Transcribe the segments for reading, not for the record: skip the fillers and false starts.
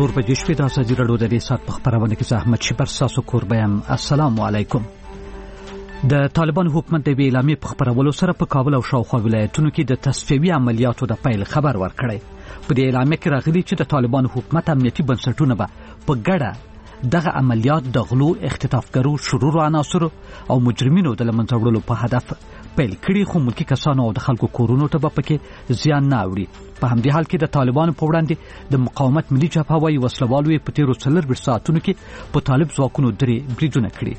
څلور بجې شوې د ازادي راډیو د دې ساعت په خپرونه کې زه احمد شیبر ستاسو کوربه یم. السلام علیکم. د طالبان حکومت د اعلامیې په خپرولو سره په کابل او شاوخوا ولایتونو کې د تصفیوي عملیاتو د پیل خبر ورکړی. په دې اعلامیه کې راغلي چې د طالبان حکومت امنیتي بنسټونه به په ګډه دغه عملیات د غلو، اختطافګرو، شرورو عناصرو او مجرمینو د له منځه وړلو په هدف پیل کړي، خو ملکي کسانو او د خلکو کورونو ته به پکې زیان نه اوړي. په همدې حال کې د طالبانو په وړاندې د مقاومت ملي جبهه وايي وسلوالو په تیرو 24 ساعتونو کې په طالب ځواکونو 3 بریدونه کړي.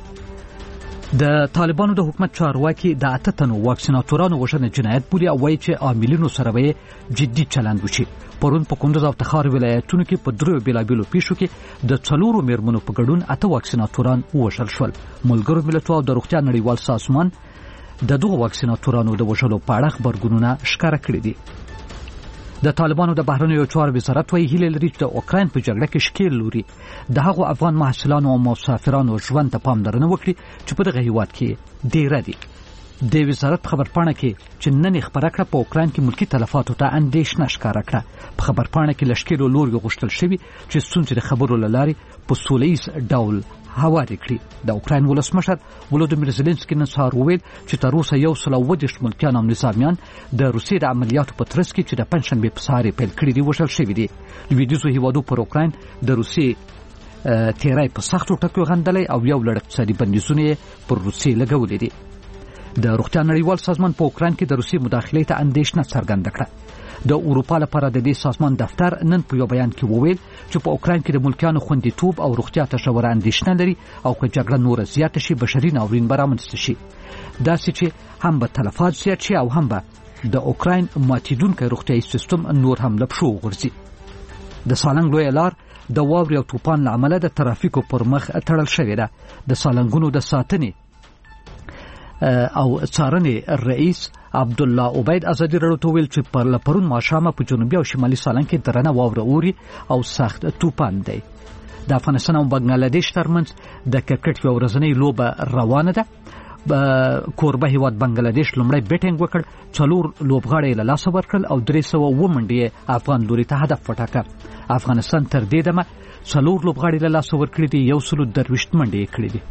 د طالبانو د حکومت چارواکي د 8 تنو واکسیناتورانو وژنه جنایت بولي او وایي چې عاملینو سره به جدي چلند وشي. پرون په کندوز او تخار ولایتونو کې په 3 بیلابیلو پیښو کې د 4 میرمنو په ګډون 8 واکسیناتوران ووژل شول. ملګرو ملتونو او د روغتیا نړیوال سازمان د دغو واکسیناتورانو د وژلو په اړه خبرګونونه ښکاره کړي دي. د طالبانو د بهرنیو چارو وزارت وايي هیله لري چې د اوکراین په جګړه کې ښکیل لوري د هغو افغان محصلانو او مسافرانو ژوند ته پاملرنه وکړي چې په دغه هیواد کې ډیره دي. د وزارت خبرپاڼه کې چې نن خبره کړه په اوکراین کې ملکی تلفاتو ته اندېښنه ښکاره کړه. په خبرپاڼه کې لشکرو لوري غوښتل شوی چې ستونزې د خبرو له لارې په سولهییز ډول هواري کړي. د اوکراین ولسمشر ولودیمیر زيلنسکي نن سهار وویل چې تر اوسه 120 ملکیان او نظامیان د روسیې د عملیاتو په ترڅ کې چې د پنځشنبې په سهار پیل کړي دي وژل شوي دي. لویدیځو هیوادو پر اوکراین د روسیې تیرای په سختو ټکو غندلې او یو لړ اقتصادي بندیزونه پر روسیې لګولې دي. د روغتیا نړیوال سازمان په اوکراین کې د روسیې مداخلې ته اندېښنه څرګنده کړه. د اروپا لپاره د دې سازمان دفتر نن په یو بیان کې وویل چې په اوکراین کې د ملکیانو خوندیتوب او روغتیا ته ژوره اندېښنه لري او که جګړه نوره زیاته شي بشري ناورین به رامنځته شي. داسې چې هم به تلفات زیات شي او هم به د اوکراین ماتیدونکی روغتیايي سیستم نور هم له پښو وغورځي. د سالنګ لویه لار د واورې او توپان له امله د ترافیکو پر مخ تړل شوې ده. د سالنګونو د ساتنې او څارنې رئیس عبدالله عبید ازادي راډیو ته ویل چې پرون ماښامه په جنوبي او شمالي سالنګ کې درنه واوره اوري او سخت توپان دی. د افغانستان او بنگلاديش ترمنځ د کرکټ یو ورځنۍ لوبه روانه ده. کوربه هیواد بنگلاديش لومړی بیټینګ وکړ، 4 لوبغاړي له لاسه ورکړل او 300 منډې افغان لوري ته هدف وټاکه. افغانستان تر دې دمه 4 لوبغاړي له لاسه ورکړي دي، 123 منډې کړې دي.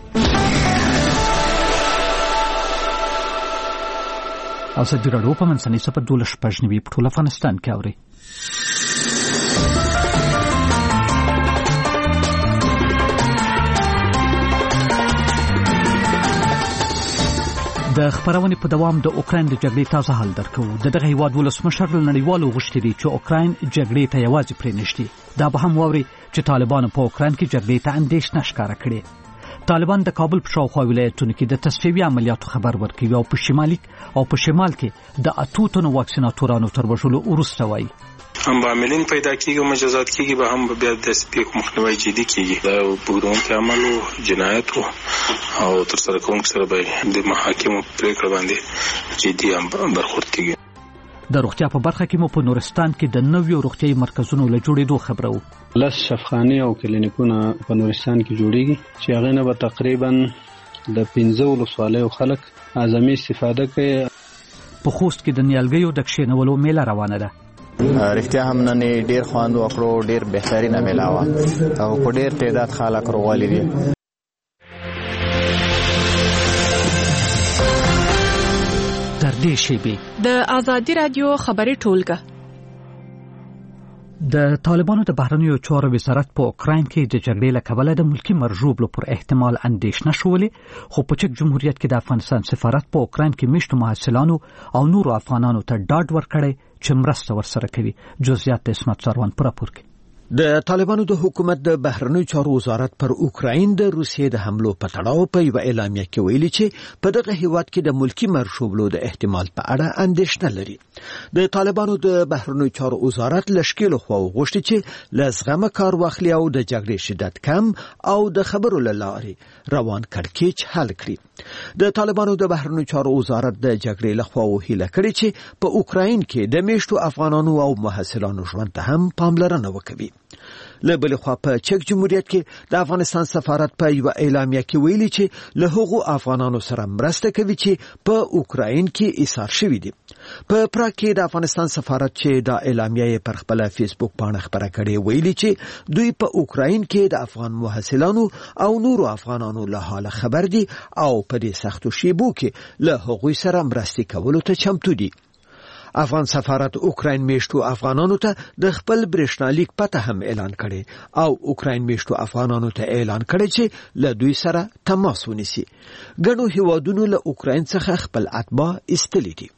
ازادي راډیو په منځنۍ سفر 12 په ټول افغانستان کې اوري. د خبرونې په دوام د اوکراین د جګړې تازه حال درکو. دغه هیواد ولسمشر نړیوالو غوښتي دي چې اوکراین جګړې ته یوازې پرېنښتي. دا به هم واوري چې طالبانو په اوکراین کې جګړې ته اندېښنه ښکاره کړې. طالبان د کابل په شاوخوا ولایتونو کې د تصفیوي عملیاتو خبر ورکوي او په شمال کې د 8 تنو واکسیناتورانو تر وژلو وروسته وایي هم عاملین پیدا کیږي او مجازات کیږي به هم بیا د سپیک مخنیوي جدي کیږي. دا بګرونکو عمل او جنایت او تر سره کوم سره به د محاکمو پریکړه باندې جدي برخورد کیږي. د روغتیا په برخه کې مو په نورستان کې د نویو روغتیايي مرکزونو له جوړېدو خبره وو. لس شفاخانې او کلینیکونه په نورستان کې جوړیږي چې هغه نه به تقریبا د 15 ولسوالیو خلک اعظمي استفاده کوي. په خوست کې د نیالګیو د کښېنولو میله روانه ده. رښتیا هم نن ډیر خواند وکړو، ډیر بهترینه میله وه او په ډیر تعداد خلک راغلي دي. د ازادي راډیو خبري ټولګه. د طالبانو د بهرنیو چارو وزارت په اوکراین کې د جګړې له کبله د ملکی مرجوب پر احتمال اندېښنه شولې، خو په چک جمهوریت کې د افغانستان سفارت په اوکراین کې میشتو محصلانو او نورو افغانانو ته ډاډ ورکړی چې مرسته ورسره کوي. جزئیات د اسمت سروان پر راپور کې. د طالبانو د حکومت د بهرنیو چارو وزارت پر اوکراین د روسیې د حملو په تړاو په یو اعلامیه کې ویلي چې په دغه هیواد کې د ملکی مرشوبلو د احتمال په اړه اندېښنه لري. د طالبانو د بهرنیو چارو وزارت لشکې له خوا غوښتي چې لزغمه کار واخلي او د جګړې شدت کم او د خبرو له لارې روان کړکېچ حل کړي. د طالبانو د بهرنیو چارو وزارت د جګړې له خوا هیله کړې چې په اوکراین کې د میشتو افغانانو او محصلانو ژوند ته هم پاملرنه وکړي. له بل خوا په چک جمهوریت کې د افغانستان سفارت په یو اعلامیه کې ویلي چې له هغو افغانانو سره مرسته کوي چې په اوکراین کې ایثار شوي دي. په پراګ کې د افغانستان سفارت چې د اعلامیه پر خپل فیسبوک باندې خبره کړې ویلي چې دوی په اوکراین کې د افغان محصلانو او نورو افغانانو له حاله خبر دي او په دې سختو شیبو کې له هغوی سره مرسته کولو ته چمتو دي. افغان سفارت اوکراین میشتو افغانانو ته د خپل برېښنالیک پته هم اعلان کړي او اوکراین میشتو افغانانو ته اعلان کړي چې له دوی سره تماس ونیسي. ګڼو هیوادونو له اوکراین څخه خپل اتباع ایستلي دي.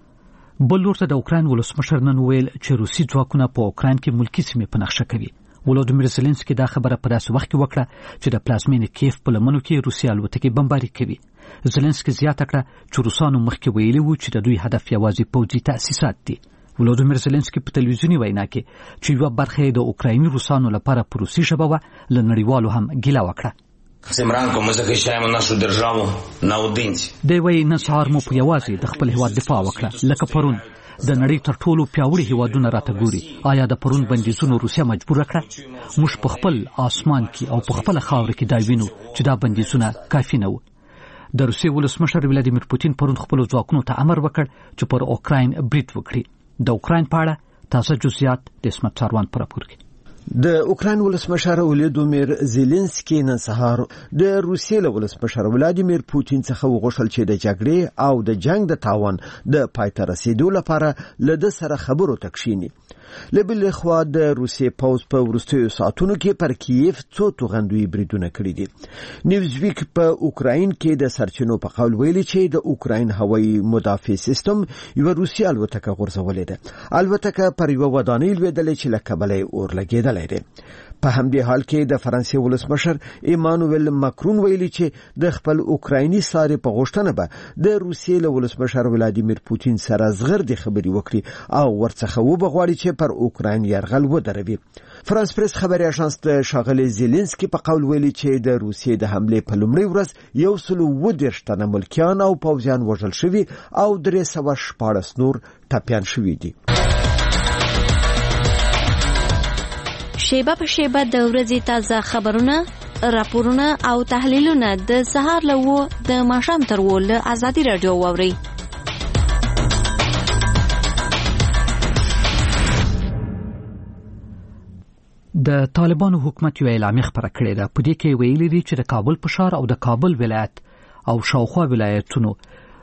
بل ورته د اوکراین ولسمشر نن ویل چې روسي ځواکونه په اوکراین کې ملکی سیمې په نقشه کوي. ولودیمیر زيلنسکي دا خبره په داسې وخت کې وکړه چې د پلازمینې کیف په لمنو کې روسیا الوتکې بمباري کوي. زيلنسکي زیاته کړه چې روسانو مخکې ویلي وو چې د دوی هدف یوازې پوځي تأسیسات دي. ولودیمیر زيلنسکي په تلویزیوني وینا کې چې یو برخه د اوکرایني روسانو لپاره په روسي ژبه و له نړیوالو هم ګیله وکړه. Цим ранком ми захищаємо нашу державу наодинці. دی وایي نن سهار مو په یوازې د خپل هیواد دفاع وکړه لکه پرون. د نړۍ تر ټولو پیاوړي هیوادونه راته ګوري. آیا د پرون بندیزونو روسیا مجبور کړه؟ موږ په خپل آسمان کې او په خپل خاور کې دا وینو چې دا بندیزونه کافي نه وو. د روسیې ولسمشر ولادیمیر پوتین پرون خپل ځواکونو ته امر وکړ چې پر اوکراین برید وکړي. د اوکراین په اړه تازه جزئیات د اسمت چاروان پر راپور کې. د اوکراین ولسمشر ولادیمیر زيلنسکي نن سهار د روسیې ولسمشر ولادیمیر پوتین څخه وغوښتل چې د جګړې او د جنگ د تاوان د پای ته رسیدو لپاره له د سره خبرو تکشینی. لبل خو د روسیې پوز په ورستیو ساعتونو کې پر کیف څو توغندوی بریدونه کړی دي. نیوزویک په اوکراین کې د سرچینو په قول ویلي چې د اوکراین هوایي مدافع سیستم یو روسي الوتکه غورځولې ده. الوتکه پر یو ودانۍ لویدلې چې له کبله اور لګیدلې ده. په همدې حال کې د فرانسې ولسمشر ایمانوئل ماکرون ویلي چې د خپل اوکرایني ساري په غوښتنه به د روسیې ولسمشر ولادیمیر پوتین سره زغردي خبري وکړي او ورڅخه وبغواړي چې پر اوکراین یرغل ودروي. فرانس پریس خبري اژانس د شاغلي زيلنسکي په قول ویلي چې د روسیې د حمله په لومړۍ ورځ 120 تنه ملکیان او پوځیان وژل شوي او 314 نور ټپيان شوي دي. شیبه په شیبه د ورځې تازه خبرونه، راپورونه او تحلیلونه د سهار له د ماښام تر له آزادي رادیو واورئ. د طالبانو حکومت یو اعلامیه خبره کړې ده. په دې کې ویلي دي چې د کابل په ښار او د کابل ولایت او شاوخوا ولایتونو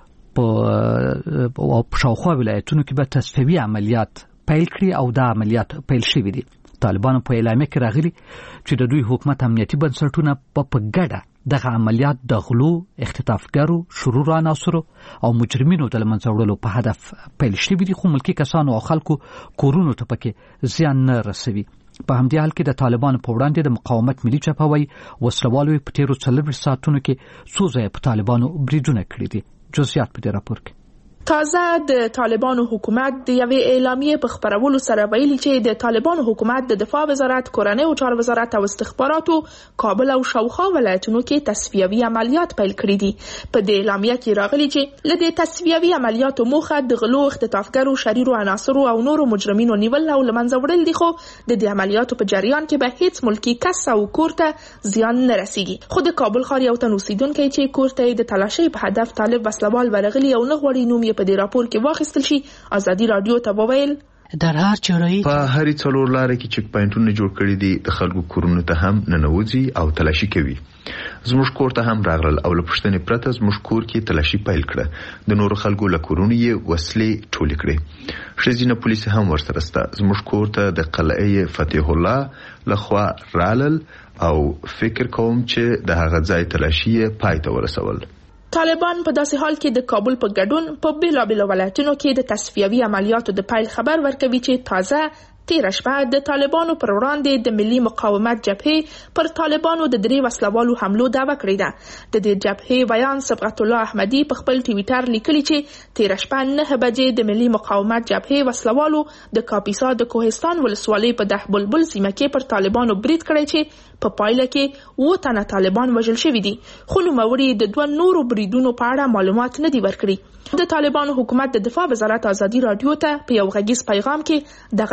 کې به تصفیوي عملیات پیل کړي او دا عملیات پیل شوي دي. طالبانو په اعلامیه کې راغلي چې د دوی حکومت امنیتي بنسټونه په ګډه دغه عملیات د غلو، اختطافګرو، شرور عناصرو او مجرمینو د لمنځه وړلو په هدف پیل شوي دي، خو ملکي کسانو او خلکو کورونو ته پکې زیان نه رسوي. په همدې حال کې د طالبانو په وړاندې د مقاومت ملي جبهه وایي وسلوالو په تیرو 40 ساعتونو کې څو ځله په طالبانو بریدونه کړي دي. جزئیات په دې راپور کې. تازه د طالبانو حکومت د یوې اعلامیې په خبرولو سره ویلي چې د طالبانو حکومت د دفاع وزارت، کورنۍ او چارو وزارت او استخباراتو کابل او شاوخوا ولایتونو کې تصفیوي عملیات پیل کړي دي. په دې اعلامیه کې راغلي چې له دې تصفیوي عملیاتو موخه د غلو، اختطافګرو، شریرو عناصرو او نورو مجرمینو نیول او لمنځه وړل دي، خو د دې عملیاتو په جریان کې به هیڅ ملکی کس او کور ته زیان نه رسیږي. خو د کابل ښار یو تن اوسیدونکی چې کور ته د تلاشۍ په هدف طالب وسلوال ورغلي او نه غواړي نوم په دې راپور کې واخیستل شي، آزادي رادیو ته وویل در هر چرایی په هرې څلور لارې کې چک پاینټونه جوړ کړي دي. د خلکو کورونو ته هم ننوځي او تلاشي کوي. زموږ کور ته هم راغلل او له پوښتنې پرته زموږ کور کې تلاشي پیل کړه. د نورو خلکو له کورونو یې وسلې ټولې کړې. ښځینه پولیس هم ورسره سته. زموږ کور ته د قلعه فتح الله لخوا رالل او فکر کوم چې د هغه ځای تلاشي پای ته ورسول. طالبان په داسې حال کې د کابل په ګډون په بیلابیلو ولایتونو کې د تصفیوي عملیاتو د پیل خبر ورکوي چې تازه تیر شپه د طالبانو پر وړاندې د ملي مقاومت جبهې پر طالبانو د 3 وسلوالو حملو دعوه کړې ده. د دې جبهې ویان صبغت الله احمدي په خپل ټویټر لیکلي چې تیر شپه 9 بجې د ملي مقاومت جبهې وسلوالو د کاپیسا د کوهستان ولسوالۍ په ده بلبل سیمه کې پر طالبانو برید کړی چې په پایله کې 9 تنه طالبان وژل شوي دي، خو نوموړي د 2 نورو بریدونو په اړه معلومات نه دي ورکړي. د طالبانو حکومت د دفاع وزارت آزادي رادیو ته په یو غږیز پیغام کې دغه ادعا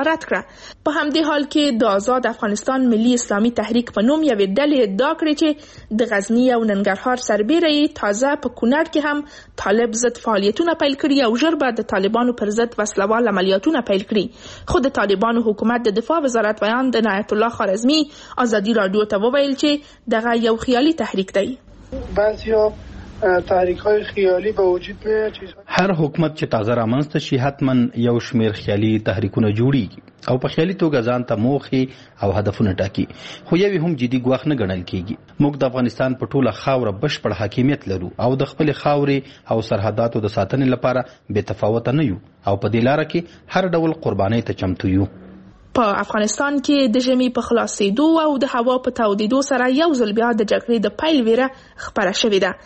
رد کړه. په همدې حال کې د آزاد افغانستان ملي اسلامي تحریک په نوم یوې ډلې ادعا کړې چې د غزنی او ننګرهار سربېره تازه په کونړ کې هم طالب ضد فعالیتونه پیل کړي او ژر به د طالبانو پر ضد وسلوال عملیاتونه پیل کړي. خو د طالبانو حکومت د دفاع وزارت ویان د عنایت الله خوارزمي ازادي رادیو ته وویل چې دغه یو خیالي تحریک دی. بعضیا تحریک‌های خیالی با وجود میاد. هر حکومت چې تازه رامنځته شي حتما یو شمیر خیالي تحریکونه جوړیږي او په خیالي توګه ځان ته موخې او هدفونه ټاکي، خو یو هم جدي ګواښ نه ګڼل کیږي. موږ د افغانستان په ټوله خاوره بشپړ حاکمیت لرو او د خپل خاورې او سرحداتو د ساتنې لپاره بې تفاوت نه یو او په دې لار کې هر ډول قربانۍ ته چمتو یو. په افغانستان کې د ژمي په خلاصېدو او د هوا په تودېدو سره یو ځل بیا د جګړې د پیل ویره خپره شوې ده.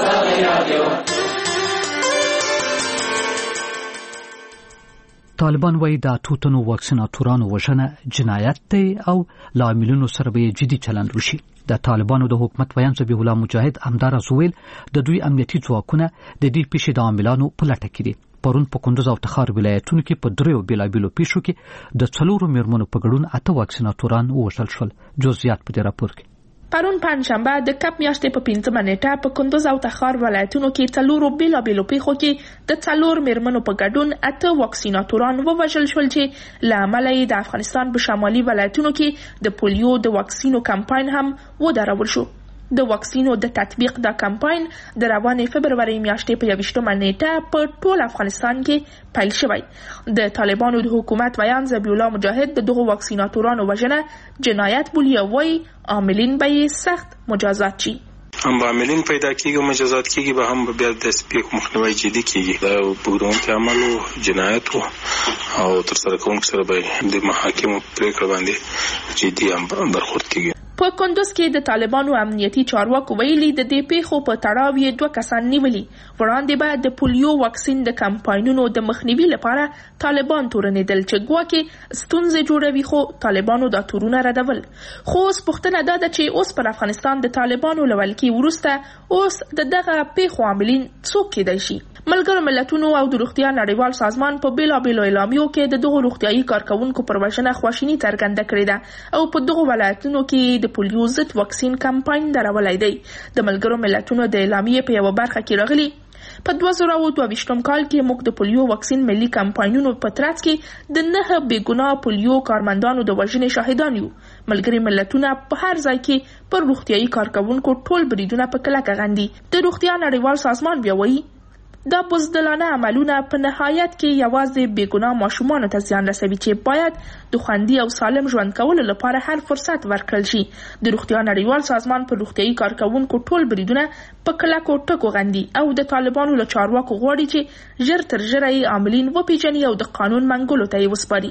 طالبان وایي د توتنو واکسیناتورانو وژنه جنایت دی او له عاملینو سره به جدي چلند وشي. د طالبانو د حکومت ویان ذبیح الله مجاهد همداراز ویل د دوی امنیتي ځواکونه د دې پیښې د عاملانو په لټه کې دي. پرون په کندوز او تخار ولایتونو کې په دریو بیلابیلو پیښو کې د 4 میرمنو په ګډون 8 واکسیناتوران ووژل شول. جزئیات په دې راپور کې. پرون پنجشنبه د کپ میاشتې په 15 نیټه په کندوز او تخار ولایتونو کې 4 بیلابیلو پیښو کې د 4 میرمنو په ګډون 8 واکسیناتوران ووژل شول چې له امله د افغانستان په شمالي ولایتونو کې د پولیو د واکسینو کمپاین هم ودرول شو. د واکسینو د تطبیق دا کمپاین د روانې فبروري میاشتې په 21 نیټه په ټول افغانستان کې پیل شوی. د طالبانو د حکومت ویان ذبیح الله مجاهد د دغو واکسیناتورانو وژنه جنایت بولي او وايي عاملین به سخت مجازات شي. هم به عاملین پیدا کیږي او مجازات کیږي به هم بیا د سپیک مخنیوي جدي کیږي. دا بګرونکي عمل او جنایت او تر سره کوونکو سره به د محاکمو پریکړه باندې جدي هم برخورد کیږي. په کندوز کې د طالبانو امنیتي چارواکو ویلي د دې پیښو په تړاو یې 2 کسان نیولي. وړاندې به د پولیو واکسین د کمپاینونو د مخنیوي لپاره طالبان تورنېدل چې ګواکې ستونزې جوړوي، خو طالبانو دا تورونه ردول. خو اوس پوښتنه دا ده چې اوس پر افغانستان د طالبانو له ولکې وروسته اوس دغه پیښو عاملین څوک کېدای شي؟ ملګرو ملتونو او د روغتیا نړیوال سازمان په بیلابیلو اعلامیو کې د دغو روغتیايي کارکونکو پر وژنه خواشیني څرګنده کړې ده او په دغو ولایتونو کې د پولیو ضد واکسین کمپاین درولای دی. د ملګرو ملتونو د اعلامیې په یو برخه کې راغلي په 2022 کال کې موږ د پولیو واکسین ملي کمپاینونو په ترڅ کې د 9 بېګناه پولیو کارمندانو د وژنې شاهدان یو. ملګري ملتونه په هر ځای کې پر روغتیايي کارکونکو ټول بریدونه په کلکه غندي. د روغتیا نړیوال سازمان بیا وایي دا بزدلانه عملونه په نهایت کې یوازې بېګناه ماشومانو ته زیان رسوي چې باید د خوندي او سالم ژوند کولو لپاره هر فرصت ورکړل شي. د روغتیا نړیوال سازمان په روغتیايي کارکونکو ټول بریدونه په کلکو ټکو غندي او د طالبانو له چارواکو غواړي چې ژر تر ژره یې عاملین وپیژني او د قانون منګولو ته یې وسپاري.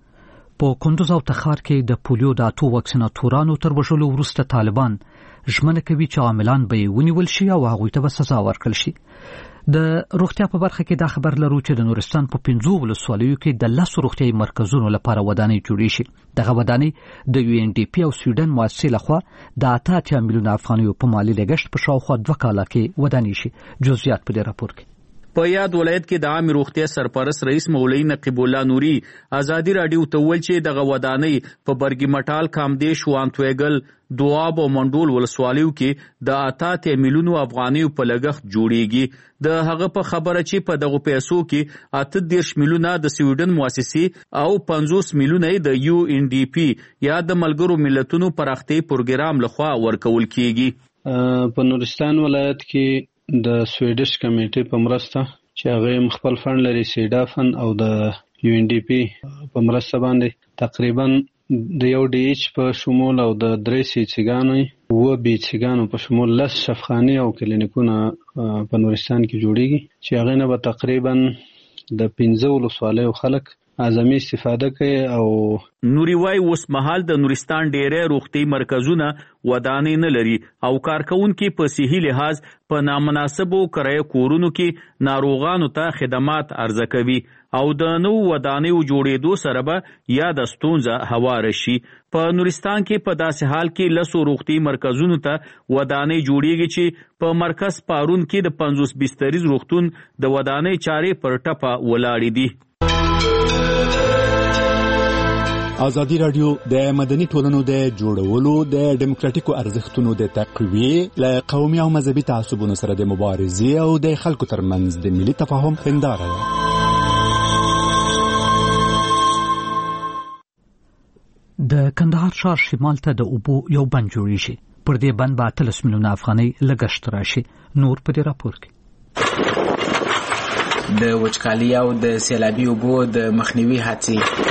په کندوز او تخار کې د پولیو د 8 واکسیناتورانو تر وژلو وروسته طالبان ژمنه کوي چې عاملان به ونیول شي او هغوی ته به سزا ورکړل شي. د روغتیا په برخه کې دا خبر لرو چې د نورستان په 15 ولسوالیو کې د 10 روغتیايي مرکزونو لپاره ودانۍ جوړې شي. دغه ودانۍ د UNDP او سویډن مؤسسې لخوا د 88 میلیون افغانیو په مالي لګښت په شاوخوا 2 کاله کې ودانۍ شي. جزئیات په دې راپور کې. په یاد ولایت کې د عام روغتیا سرپرست رئیس مولوی نقیب الله نوري ازادي رادیو ته ویل چې دغه ودانۍ په برګی مټال کامدیش وانتویګل دواب او منډول ولسوالیو کې د 88 میلیون افغانیو په لګښت جوړیږي. د هغه په خبره چې په دغه پیسو کې 38 میلیونه د سویډن مؤسسې او 50 میلیونه د UNDP یا د ملګرو ملتونو پراختیا پروګرام لخوا ورکول کیږي. په نورستان ولایت کې د سویډش کمیټې په مرسته چې هغه خپل فند لري سیډافن او د UNDP په مرسته باندې تقریبا د یو DH په شمول او د 3 سیچګانو و بیچګانو په شمول 10 شفخاني او کلینیکونه په نورستان کې جوړیږي چې هغه نه به تقریبا د 15 ولسوالیو خلک اعظمي استفاده کوي. او نوري وای اوس مهال د نورستان ډېرې روغتي مرکزونه ودانې نه لري او کارکونکو په صحي لحاظ په نامناسبو کرایه کورونو کې ناروغانو ته خدمات عرضه کوي او د نو ودانیو جوړېدو سره به یا د ستونزه هوار شي. په نورستان کې په داسې حال کې لسو روغتي مرکزونو ته ودانې جوړیږي چې په مرکز پارون کې د 50 بستریز روغتون د ودانې چارې پر ټپه ولاړې دي. ازادي رادیو د مدني ټولنو د جوړولو د ډیموکراتیکو ارزښتونو د تقویې له قومي او مذهبي تعصبونو سره د مبارزې او د خلکو ترمنځ د ملي تفاهم هنداره ده. د کندهار ښار شمال ته د اوبو یو بند جوړیږي. پر دې بند به 13 میلیونه افغانۍ لګښت راشي. نور په دې راپور کې د وچکالي او د سیلابي اوبو د مخنیوي هڅې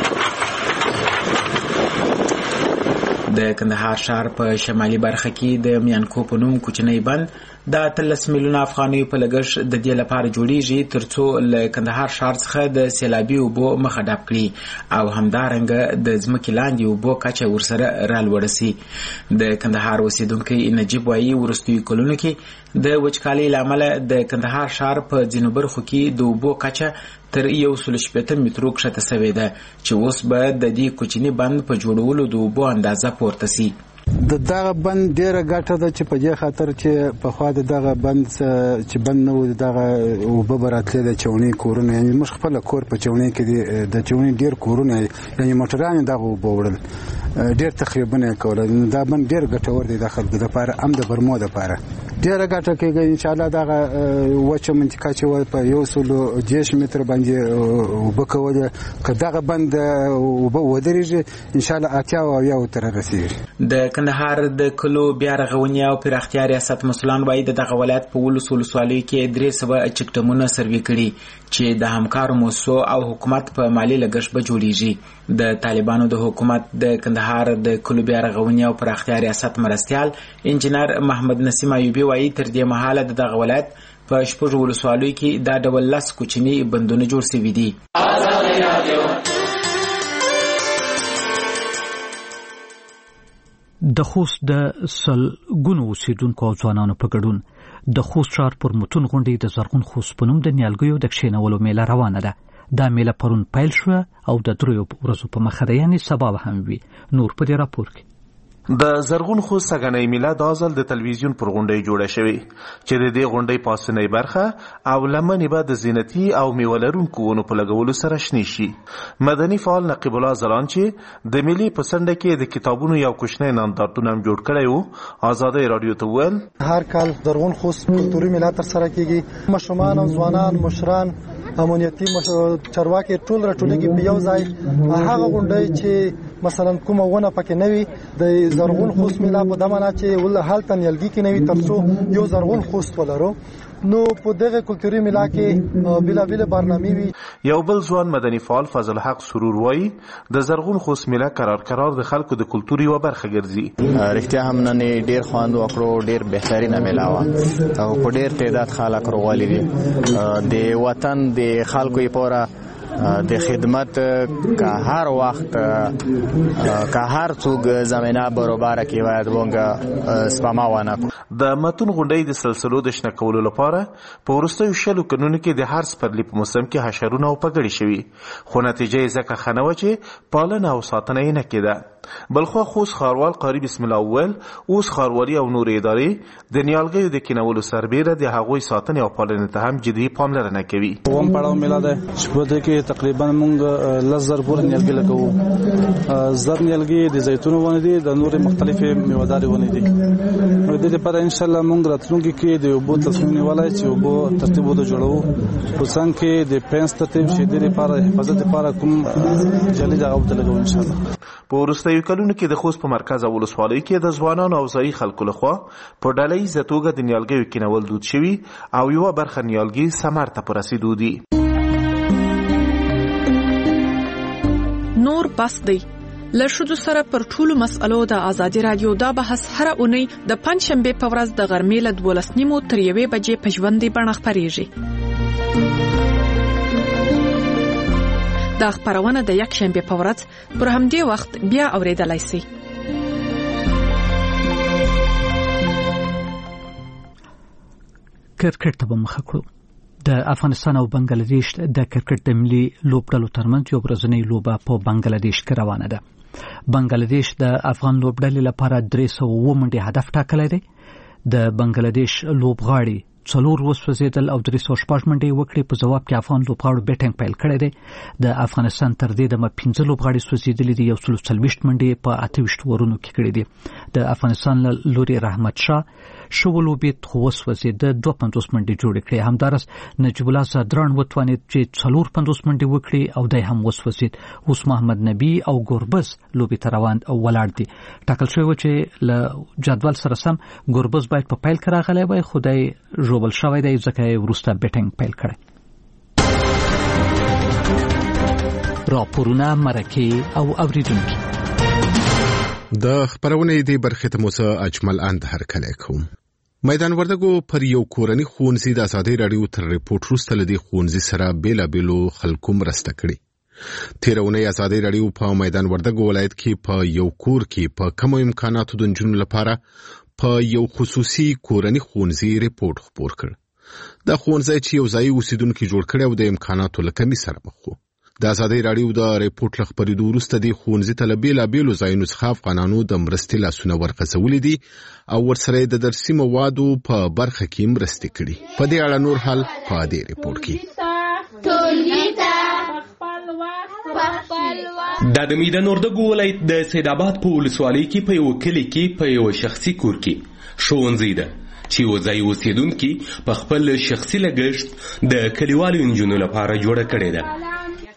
د کندهار ښار په شمالي برخه کې د میانکو په نوم کوچنی بند د 13 میلیونه افغانیو په لګښت د دې لپاره جوړیږي ترڅو له کندهار ښار څخه د سیلابي اوبو مخه ډب کړي او همدارنګه د ځمکې لاندې اوبو کچه ورسره رالوړه سي. د کندهار اوسیدونکي نجیب وایي وروستیو کلونو کې د وچکالۍ له امله د کندهار ښار په ځینو برخو کې د اوبو کچه تر 180 مترو کښته سوې ده چې اوس به د دې کوچني بند په جوړولو د اوبو اندازه پورته سي. د دغه بند ډیره ګټه ده چې په دې خاطر چې په خوا د دغه بند چې بند نه و دغه اوبه براتلې د چونی کورونه یعنی موږ خپل کور په چونی کې د چونی ډیر کورونه یعنی موټران دغه اوبه وړل ډیر تخریبونه کول. دا بند ډیر ګټور دی د خلکو لپاره هم د برمو لپاره ډیره ګټه کوي. ان شاء الله دغه وچه منطقه چې په 110 متر باندې اوبه کوله که دغه بند اوبه ودرېږي ان شاء الله 80 او تر رسیږي. د کندهار د کلو بیا رغونې او پراختیا ریاست مسؤلان وایي دغه ولایت په ولسوالیو کې 300 چکډمونه سروې کړي چې د همکارو مؤسسو او حکومت په مالي لګښت به جوړیږي. د طالبانو د حکومت د کندهار د کلو بیا رغونې او پراختیا ریاست مرستیال انجنیر محمد نسیم ایوبی وایي تر دې مهاله دغه ولایت په 6 ولسوالیو کې دا ډول 10 کوچني بندونه جوړ شوي دي. د خوست د سلګونو اوسیدونکو او ځوانانو په ګډون د خوست ښار پر متون غونډې د زرغون خوست په نوم د نیالګیو د کښېنولو میله روانه ده. دا میله پرون پیل شوه او د 3 ورځو په مخه ده یعنې سبا به هم وي. نور په دې راپور کې د زرغون خوست سګنۍ میله د ازل د تلویزیون پر غونډې جوړه شوې چې د دې غونډې پاسنۍ برخه او لمنې به د زینتي او میولرونکو ونو په لګولو سره شنې شي. مدني فعال نقیب الله زلان چې د ملي په څنډه کې د کتابونو یو کوچنی نندارتون هم جوړ کړی وو ازادۍ رادیو ته وویل هر کال زرغون خوست کلتوري میله ترسره کیږي. ماشومان او ځوانان مشران امنیتي چارواکي ټول راټولېږي په یو ځای. هغه غونډې چې مثلا کومه ونه پکې نه وي د زرغون خوست میله په دمنه چې ول حالت نیالګي کې نه وي ترڅو یو زرغون خوست ولرو. نو په دغه کلتوري میله کې بلا برنامې وي. یو بل ځوان مدني فعال فضل حق سرور وایي د زرغون خوست میله قرار د خلکو د کلتوري و برخه ګرځي. رښتیا هم نن ډیر خوند وکړو ډیر بهترینه میله وه او په ډیر تعداد خلک راغلي دي. د وطن د خلکو لپاره د خدمت که هر وخت که هر څوک زمینه برابر کی باید وونګه سپما ونه. د متون غونډې د سلسلو د شنه کولو لپاره په وروستیو 6 کلونو کې د هر سپرلي په موسم کې حشرونه او پګړې شوي خو نتیجه یې ځکه ښه نه وه چې پالنه او ساتنه یې نه کېده. بلخوا خوست ښاروال قاری بسم الله اول اوس ښاروالي او نور ادارې د نیالګیو د کینولو سربیره د هغوی ساتنې او پالنې ته هم جدي پاملرنه کوي. اوم پړاو میله ده چې په دې کې تقریبا موږ 10,000 پورې نیالګي لګوو. زر نیالګي د زیتون ونه دي د نور مختلفې میوهداري ونه دي. نو د دې لپاره ان شاء الله موږ راتلونکي کې د اوبو تصمیم نیولای چې اوبو ترتیب وته جوړو په څنګه کې د پنس ترتیب شي د لپاره حفاظت لپاره کوم جلي ځای وته لګوو ان شاء الله. په وروستیو کلونو کې د خوست په مرکز او ولسوالۍ کې د ځوانانو او ځایي خلکو لخوا په ډله ییزه توګه د نیالګیو کینول دود شوي او یوه برخه نیالګي ثمر ته په رسېدو دي. نور بس دی له ښځو سره پر ټولو مسئلو د ازادي رادیو دا بحث هره اونۍ د پنجشنبې په ورځ د غرمې له 12:30 تر 1 بجې په ژوندۍ بڼه خپرېږي. دا خبرونه د یک شنبه په ورځ پر همدې وخت بیا اوریدلای شئ. کرکټ ته مخه کړو. د افغانستان او بنگلاديش د کرکټ د ملي لوبډلو ترمنځ یو ورځنۍ لوبه په بنگلاديش کې روانه ده. بنگلاديش د افغان لوبډلې لپاره 300 منډې هدف ټاکلی دی. د بنگلاديش لوبغاړي 4 وسوځیدل او 306 منډې وکړې. په جواب کې افغان لوبغاړو بیټینګ پیل کړی دی. د افغانستان تر دې دمه 15 لوبغاړي سوځیدلي دي. 140 منډې په 28 ورونو کې کړې دي. د افغانستان لوري رحمت شاه شولوبیت خو وسوځید 52 منډې جوړې کړې. همدارس نجیب الله زادران وتوانید چې 450 منډې وکړي او دای هم وسوځید. اوس محمد نبی او ګوربز لوبي ته روان او ولاړ دي. ټاکل شوی و چې له جدول سره سم ګوربز باید په پیل کې راغلی وای، خو دی ژوبل شوی دی ځکه یې وروسته بیټینګ پیل کړی. راپورونه، مرکې او اوریدونکي د خبرونې دې برخې ته موسی اجمل اند هرکلی کوم. میدان وردګو پر یو کورنی ښوونځي د ازادي راډیو تر ریپورت وروسته له دې ښوونځي سره بیلابیلو خلکو مرسته کړې. تېره اونۍ ازادي راډیو په میدان وردګو ولایت کې په یو کور کې په کمو امکاناتو د نجونو لپاره په یو خصوصي کورنی ښوونځي ریپورت خپور کړ. دا ښوونځی چې یو ځایي اوسیدونکي جوړ کړی او د امکاناتو له کمۍ سره مخ و. د ازادي راډیو د ریپورت له خپرېدو وروسته د ښوونځي ته له بیلابیلو ځایونو څخه افغانانو د مرستې لاسونه ورغځولي دي او ورسره د درسي موادو په برخه کې مرستې کړي. په دې اړه نور حال په دې ریپورت کې. د میدان وردګو ولایت د سید آباد په ولسوالۍ کې په یو کلي کې په یو شخصي کور کې ښوونځی ده چې یو ځای اوسیدونکي په خپل شخصي لګښت د کلیوالو نجونو لپاره جوړه کړې ده.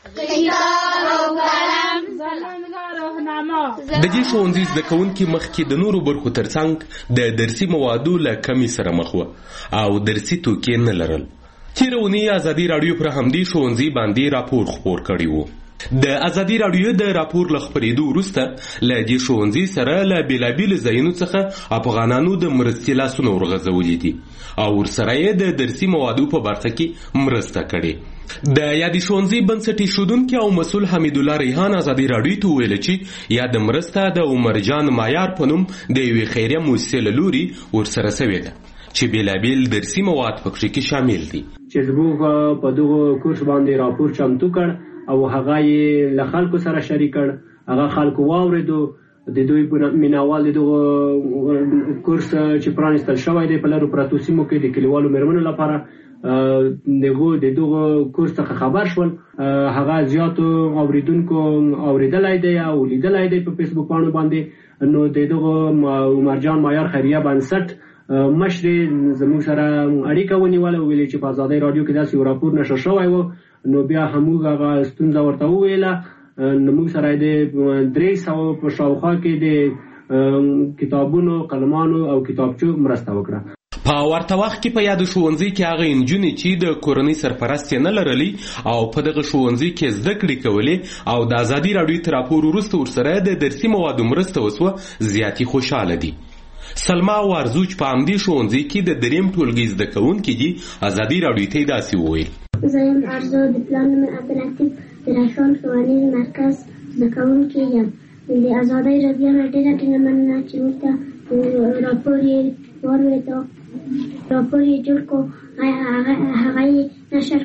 د دې ښوونځي زده کوونکي مخکې د نورو برخو ترڅنګ د درسي موادو له کمۍ سره مخ وو او درسي توکي نه لرل. تېره اونۍ ازادي راډیو پر همدې ښوونځي باندې راپور خپور کړی و. د ازادي راډیو د راپور له خپرېدو وروسته له دې ښوونځي سره له بیلابیلو ځایونو څخه افغانانو د مرستې لاسونه ورغځولي دي او ورسره یې د درسي موادو په برخه کې مرسته کړې. د یادې ښوونځي بنسټ ایښودونکي او مسؤل حمید الله ریحان ازادي راډیو ته وویل چې یاد مرسته د عمرجان مایار په نوم د یوې خیریه مؤسسې له لوري ورسره سوې ده چې بیلابیل درسي مواد پکې کې شامل دي. چې زموږ په دغه کورس باندې راپور چمتو کړ او هغه یې له خلکو سره شریک کړ. هغه خلکو واورېدو، د دوی مینوال دغه کورس چې پرانیستل شوی دی په لرو پرتو سیمو کې د کلیوالو مېرمنو لپاره دغه کورس څخه خبر شول. هغه زیاتو اوریدونکو اوریدلای دی او لیدلای دی په فیسبوک باندې باندې. نو دغه عمرجان مایار خیریه بنسټ مشر زموږ سره اړیکه ونیوله، ویلې چې په ازادي راډیو کې داسې یو راپور نشر شوی و. نو بیا هموږ هغه ستونزه ورته وویله. نو موږ سره د 300 په شاوخوا کې د کتابونو، قلمانو او کتابچو مرسته وکړه. په ورته وخت کې په یاد ښوونځي کې هغه انجونې چې د کورنۍ سرپرست نه لرلي او په دغه ښوونځي کې زده کړې کولې او د ازادي راډیو تر راپور وروسته ورسره د درسي موادو مرسته وسوه زیاتې خوشحاله دي. سلما وارزوچ په همدې ښوونځي کې د دریم ټولګي زده کوونکي دي. ازادي راډیو ته یې داسې وویل: زه یم ارزو د پلان نوم عبداللطیف د رایحان ښوونیز مرکز زده کوونکی یم. د ازادي راډیو نه ډېره مننه چې موږ ته راپور یې واورېدو، راپور یې جوړ کړو، هغه یې نشر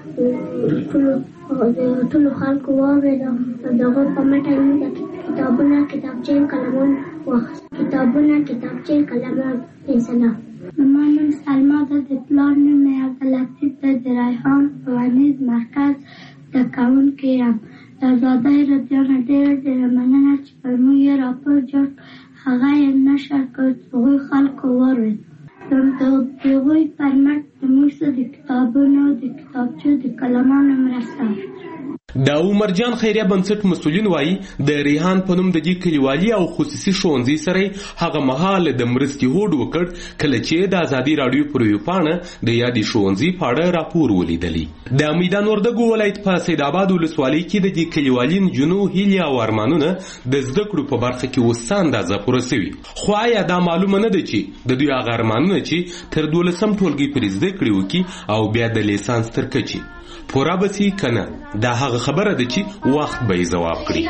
کړو، ټولو خلکو واورېدو. د هغو په مټه موږ کتابونه، کتابچې، قلمان واخیست. کتابونه، کتابچې، قلمان. فیصله. زما نوم سلما ده، د پلار نوم مې عبداللطیف ده، د رایحان ښوونیز مرکز زده کوونکی یم. د ازادۍ راډیو نه ډېره مننه چې پر موږ یې راپور جوړ، هغه یې نشر کړ، هغوی خلکو واورېد. د هغوی پر مټ زموږ سره د کتابونو، د کتابچو، د قلمانو مرسته. د عمرجان خیریه بنسټ مسؤلین وایي د ریحان په نوم د دې کلیوالي او خصوصي ښوونځي سره هغه مهال د مرستې هوډ وکړ کله چې د ازادي راډیو پر یو پاڼه د یادې ښوونځي په اړه راپور ولیدلی. د میدان وردګو ولایت په سید آباد ولسوالۍ کې د دې کلیوالي نجونو هیلې او ارمانونه د زده کړو په برخه کې اوس څه اندازه پوره سوي. خو آیا دا معلومه نه ده چې د دوی هغه ارمانونه چې تر 12 ټولګي پورې زده کړې وکړي او بیا د لیسانس تر کچې پورا بسی کنه، دا هغه خبره ده چې وخت به یې ځواب کړي.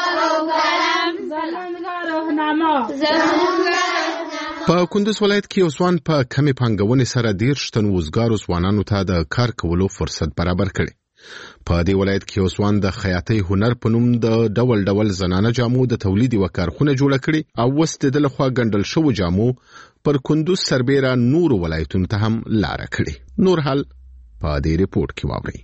په کندوز ولایت کې یو ځوان په کمې پانګونې سره 13 تن وزګارو ځوانانو ته د کار کولو فرصت برابر کړي. په دې ولایت کې یو ځوان د خیاطۍ هنر په نوم د ډول ډول زنانه جامو د تولید یوه کارخونه جوړه کړې او اوس د ده لخوا ګنډل شوو جامو پر کندوز سربېره نور ولایتونو ته هم لار کړې. نور حال په دې ریپورت کې واورئ.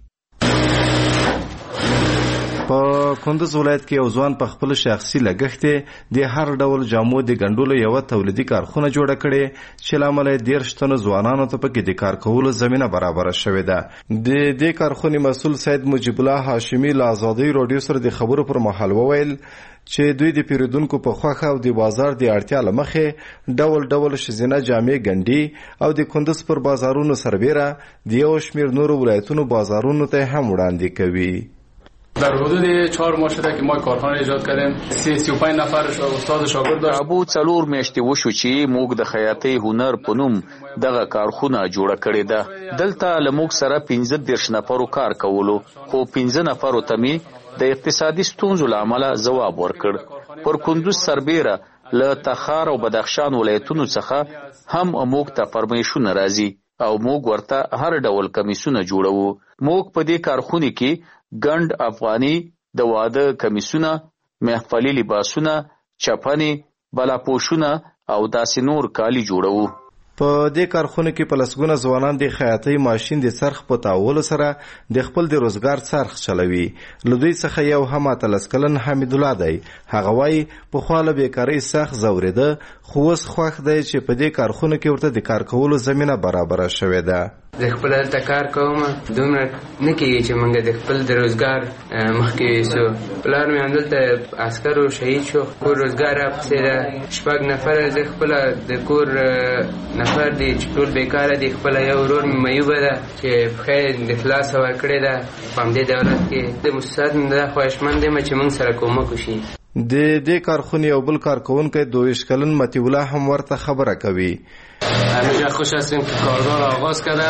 په کندوز ولایت کې یو ځوان په خپل شخصي لګښت د هر ډول جامو د ګنډلو یو تولیدي کارخونه جوړه کړې چې لامل یې 13 تنو ځوانانو ته پکې د کار کولو زمينه برابر شوې ده. د دې کارخونې مسؤل سید مجيب الله هاشمي له آزادۍ رادیو سره د خبرو پر مهال وویل چې دوی د پیرودونکو په خوښه او د بازار د اړتیا لمخې ډول ډول شزینه جامې ګنډي او د کندوز پر بازارونو سربېره د یو شمېر نورو ولایتونو بازارونو ته هم وړاندې کوي. در حدود 4 ماه شده که ما کارخانه ایجاد کردیم. 35 نفر استاد شاگرد داشت. ابو څلور میاشتې وشو چې موږ د خیاطۍ هنر په نوم دغه کارخونه جوړه کړې ده. دلته له موږ سره 15 نفرو کار کولو، خو 15 نفرو ته می د اقتصادي ستونزو له امله ځواب ورکړ. پر کندوز سربېره له تخار او بدخشان ولایتونو څخه هم موږ ته فرمایشونه راځي او موږ ورته هر ډول کمیسونه جوړوو. موږ په دې کارخونه کې ګنډ افغاني، د واده کمیسونه، محفلي لباسونه، چپنې، بلاپوشونه او داسې نور کالي جوړوو. په دې کارخونه کې په لسګونه ځوانان د خیاطۍ ماشین د څرخ په تاولو سره د خپل د روزګار څرخ چلوي. له دوی څخه یو هم 13 کلن حمید الله دی. هغه وایي پخوا له بیکارۍ سخت ځورېده، خو اوس خوښ دی چې په دې کارخونه کې ورته د کار کولو زمینه برابره شوې ده. د خپل هلته کار کوم، دومره نه کېږي چې موږ د خپل د روزګار مخکې یوسو. پلار مې همدلته عسکرو شهید شو، کور روزګار راپسې ده. 6 نفره زه خپله د کور نفر دی چې ټول بیکاره دی. خپله یو ورور مې میوبه ده چې پښه یې د خلاصه ورکړې ده. په همدې دولت کې د مؤسسات نه ده خواهشمند یم چې موږ سره کومک وشي. د دې کارخونې یو بل کارکوونکی 22 کلن مطیع الله هم ورته خبره کوي. همیشه خوش هستیم که کارزار آغاز کرده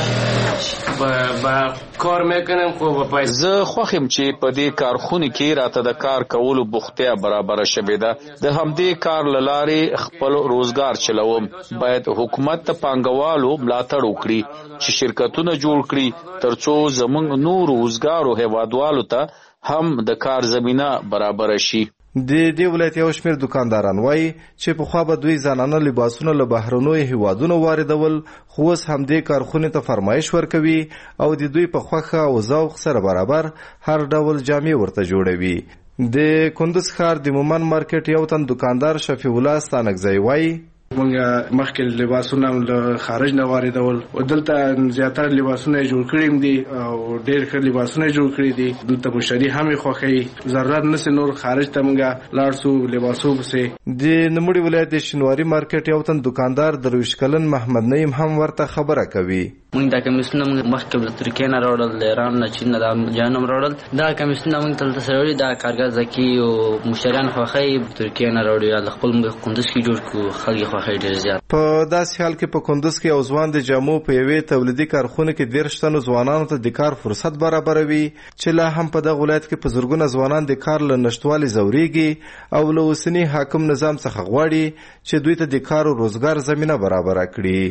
با کار میکنیم. خب زه خوښ یم چې په دې کارخونه کې راته د کار کولو بوختیا برابر شوې ده. د همدې کار له لارې خپل روزګار چلوم. باید حکومت ته پانګوالو ملاتړ وکړي چې شرکتونه جوړ کړي ترڅو زموږ نور روزګارو هیوادوالو ته هم د کار زمینه برابر شي. د دې ولایت یو شمېر دکانداران وایي چې پخوا به دوی ځانانه لباسونه له بهرنیو هیوادونو واردول، خو اوس همدې کارخونې ته فرمایش ورکوي او د دوی په خوښه او ذوق سره برابر هر ډول جامې ورته جوړوي. د کندوز ښار د مومن مارکیټ یو تن دکاندار شفیع الله ستانکزی وایي موږ مخکې لباسونه له خارج نه واردول او دلته زیاتره لباسونه جوړ کړي دي او ډېر ښه لباسونه جوړ کړي دي. دلته مشتری هم خوښوي، ضرورت نشي نور خارج ته موږ لاړ شو لباسو پسې. د نموړي ولایت د شینواري مارکیټ یو تن دکاندار 23 کلن محمد نعیم هم ورته خبره کوي. موږ دا کمیسونه مخکې له ترکیې نه راوړل، د ایران نه، چین نه، د جانم راوړل. دا کمیسونه موږ تل تسوي دا کارګر ځکه او مشتریان خوښي ترکیې نه راوړل. خپل موږ کندوز کې جوړ کو خلک خوښي ډېر زیات. په داسې حال کې په کندوز کې یو ځوان د جامو په یوې تولیدي کارخونه کې 13 تنو ځوانانو ته د کار فرصت برابروي چې لا هم په دغه ولایت کې په زرګونه ځوانان د کار له نشټوالي ځوريږي او له اوسني حاکم نظام څخه غواړي چې دوی ته د کار او روزګار زمينه برابر کړي.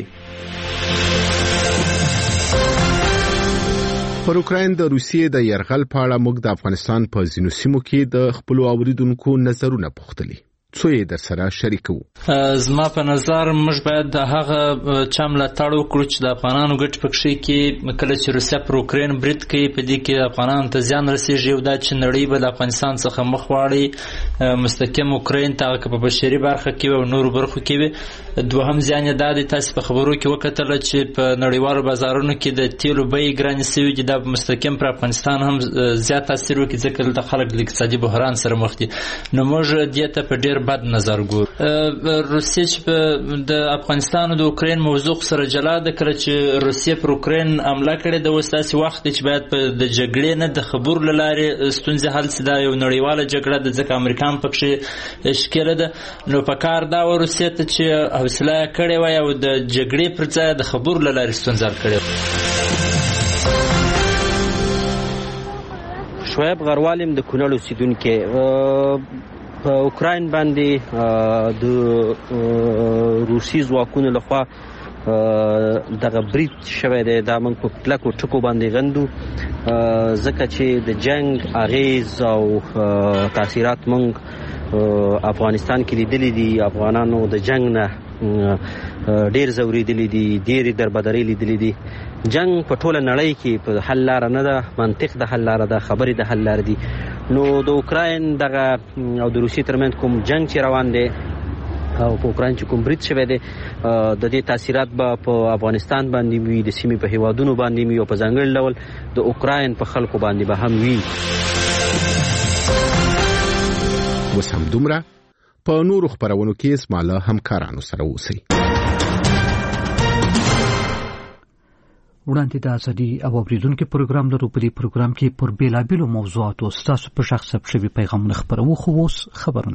پر اوکراین د روسیې د یرغل په اړه موږ د افغانستان په ځینو سیمو کې د خپل اوریدونکو نظرونه پوښتلي. څو یې در سره شریکو. زما په نظر موږ باید د هغه چا ملاتړ وکړو چې د افغانانو ګټې پکې کې کله چې روسیه پر اوکراین برید کوي په دې کې افغانانو ته زیان رسیږي او دا چې نړۍ به د افغانستان څخه مخ واړي مستقیم اوکراین ته په بشري برخه کې او نورو برخو کې. دوهم زیان یې دا دی تاسو په خبرو کې وکتل چې په نړیوالو بازارونو کې د تیلو بیې ګرانې شوي دي. دا مستقیم پر افغانستان هم زیات تاثیر وکړي ځکه دلته خلک د اقتصادي بحران سره مخ دي. نو موږ دې ته په ډېر بد نظر ګورو. روسیه چې د افغانستان او د اوکراین موضوع سره جلا ده. کله چې روسیه پر اوکراین حمله کړې ده اوس داسې وخت چې باید د جګړې نه د خبرو له لارې ستونزې حل شي. دا یو نړیواله جګړه ده ځکه امریکا هم پکې ښکېله ده. نو په کار دا و روسیه ته چې حوصله یې کړې وای او د جګړې پر ځای د خبرو له لارې ستونزه حل کړې. شعیب غروالم د کونړ اوسیدونکی. په اوکراین باندې د روسي ځواکونو لخوا دغه برید شوی دی. دا موږ په کلکو ټکو باندې غندو ځکه چې د جنگ اغیز او تاثیرات موږ افغانستان کې لیدلي دي. افغانانو د جنگ نه ډیر زوریدلی دي، ډیر دربدري لیدلې دي. جنگ په ټوله نړۍ کې په حل لار نه ده، منطق د حل لار ده، خبرې د حل لار دي. نو د اوکراین دغه او د روسیې ترمنځ کوم جنگ چې روان دی او په اوکراین چې کوم برید شوی دی، د دې تاثیرات به په افغانستان باندې وي، د سیمې په هیوادونو باندې وي، او په ځانګړي ډول د اوکراین په خلکو باندې به هم وي. اوس هم دومره په نورو خبرونو کې زما له همکارانو سره اوسئ. وړاندې د ازادي او اوریدونکو پروګرام لرو. په دې پروګرام کې پر بیلابیلو موضوعاتو ستاسو په شخص شوي پیغامونه خبرو. خو اوس خبرونه.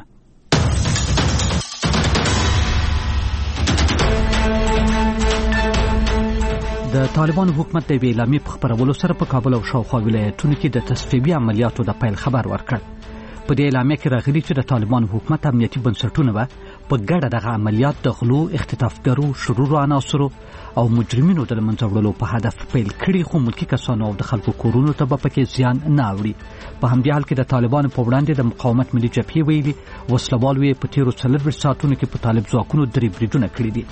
د طالبانو حکومت د اعلامیې په خبرولو سره په کابل او شاوخوا ولایتونو کې د تصفیوي عملیاتو د پیل خبر ورکړ. په دې اعلامیه کې راغلي چې د طالبانو حکومت امنیتي بنسټونه به په ګډه دغه عملیات د غلو، اختطافګرو، شرورو عناصرو او مجرمینو د له منځه وړلو په هدف پیل کړي، خو ملکي کسانو او د خلکو کورونو ته به پکې زیان نه اوړي. په همدې حال کې د طالبانو په وړاندې د مقاومت ملي جبهې ویلي وسلوالو یې په تیرو 40 ساعتونو کې په طالب ځواکونو 3 بریدونه کړي دي.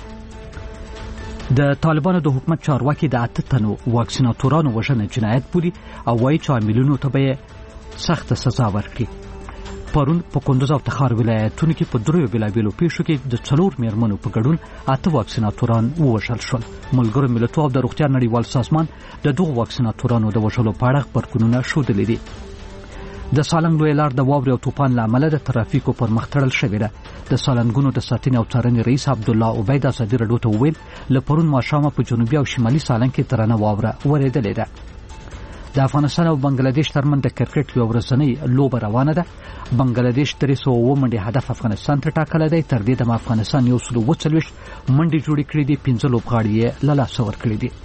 د طالبانو د حکومت چارواکي د 8 تنو واکسیناتورانو وژنه جنایت بولي او وایي چې عاملینو ته به سخت سزا ورکړي. پرون په کندوز او تخار ولایتونو کې په دریو بیلابیلو پیښو کې د 4 میرمنو په ګډون 8 واکسیناتوران ووژل شول. ملګرو ملتونو او د روغتیا نړیوال سازمان د دغو واکسیناتورانو د وژلو په اړه خبرونه ښودلي دي. د سالنګ لوی لار د واورې او طوفان له امله د ترافیکو پر مخ تړل شوې ده. د سالنګونو د ساتنې او څارنې رئیس عبدالله عبید ازادي راډیو ته وویل له پرون ماښامه په جنوبي او شمالي سالنګ کې درنه واوره ورېدلې ده. د افغانستان او بنگلاديش ترمنځ د کرکټ یو ورځنۍ لوبه روانه ده. بنگلاديش 309 منډې هدف افغانستان ته ټاکلی دی. تر دې دمه افغانستان 140 منډې جوړې کړې دي، 15 لوبغاړي یې له لاسه ورکړي دي.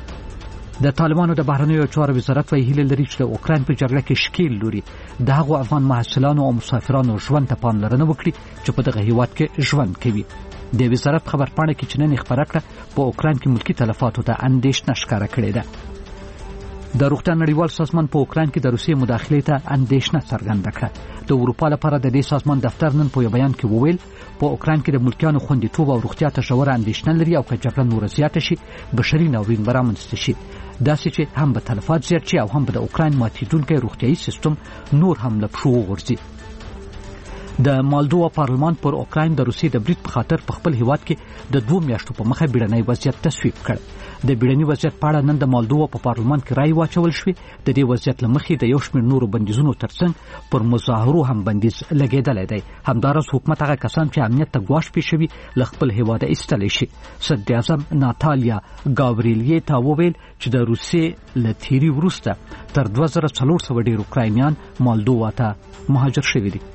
د طالبانو د بهرنیو چارو وزارت وايي هیله لري چې د اوکراین په جګړه کې ښکیل لوري د هغو افغان محصلانو او مسافرانو ژوند ته پاملرنه وکړي چې په دغه هیواد کې ژوند کوي. د وزارت خبرپاڼه کې چې نن خبره کړه په اوکراین کې ملکی تلفاتو ته اندېښنه ښکاره کړې ده. د روغتیا نړیوال سازمان په اوکراین کې د روسیې مداخلې ته اندېښنه څرګنده کړه. د اروپا لپاره د دې سازمان دفتر نن په یو بیان کې وویل په اوکراین کې د ملکیانو خوندیتوب او روغتیا ته ژوره اندېښنه لري او که جګړه نوره زیاته شي بشري ناورین به رامنځته شي، داسې چې هم به تلفات زیات شي او هم به د اوکراین ماتېدونکی روغتیایي سیستم نور هم له پښو وغورځي. د مالدووا پارلمان پر اوکراین د روسیې د برید په خاطر په خپل هیواد کې د 2 میاشتو په مخه بیړنی وضعیت تصویب کړ. د بیړني وضعیت په اړه نن د مالدووا په پارلمان کې رای واچول شوې. د دې وضعیت له مخې د یو شمېر نورو بندیزونو ترڅنګ پر مظاهرو هم بندیز لګېدلی دی. همداراز حکومت هغه کسان چې امنیت ته ګواښ پېښوي له خپل هیواده ایستلی شي. صدر اعظم ناتالیا ګاوریلیې ته وویل چې د روسیې له تیري وروسته تر 2400 ډېر اوکراینیان مالدووا ته مهاجر شوي دي.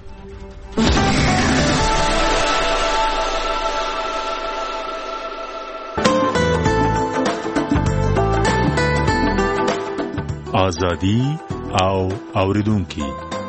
ازادي او اوریدونکو